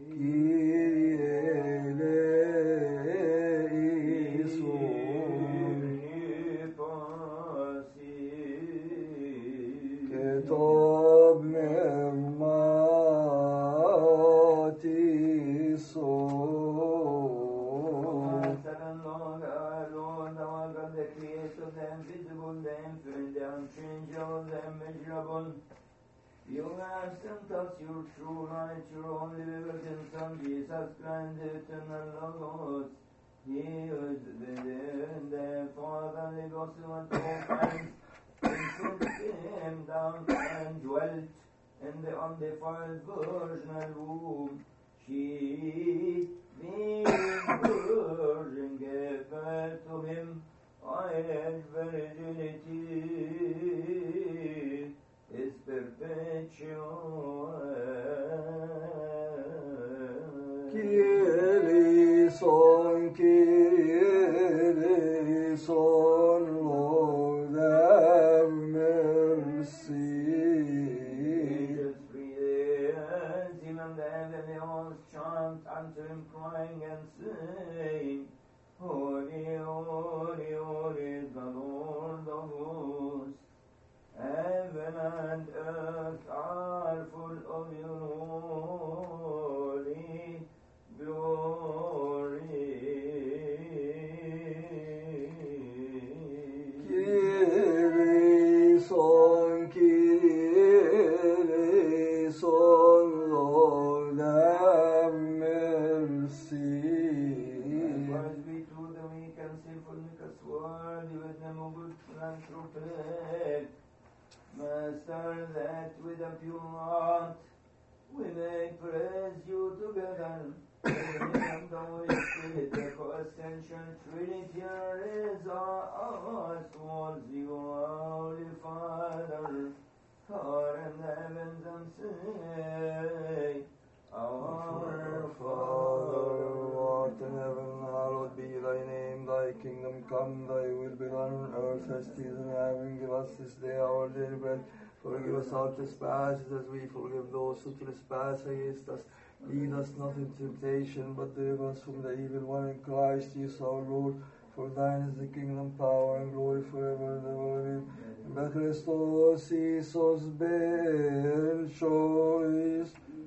You have sent us your true light, your only begotten Son, Jesus Christ, eternal Logos. He was within the Father, the gospel of all times, and came down and dwelt in the undefiled virginal womb. She, being virgin, gave birth to him, and virginity is perpetual. Kyrie son, Lord have mercy. Angels praise him, and the heavenly hosts chant unto him, crying and saying, Holy, holy, holy is the Lord of hosts. Heaven and earth are full of your holy glory. Kyrie son, Lord have mercy. Praise be to the weak and sinful, make us worthy with them of good philanthropy. Master, that with a pure heart we may praise you together. In the Holy Spirit, the co-essential Trinity, raise us towards you, Holy Father, for in the heavens and say, Our Father, who art in heaven, hallowed be thy name. Thy kingdom come, thy will be done on earth as it is in heaven. Give us this day our daily bread. Forgive us our trespasses as we forgive those who trespass against us. Lead us not into temptation, but deliver us from the evil one. In Christ Jesus our Lord. For thine is the kingdom, power, and glory forever and ever. Amen. Christos Iisus ben chois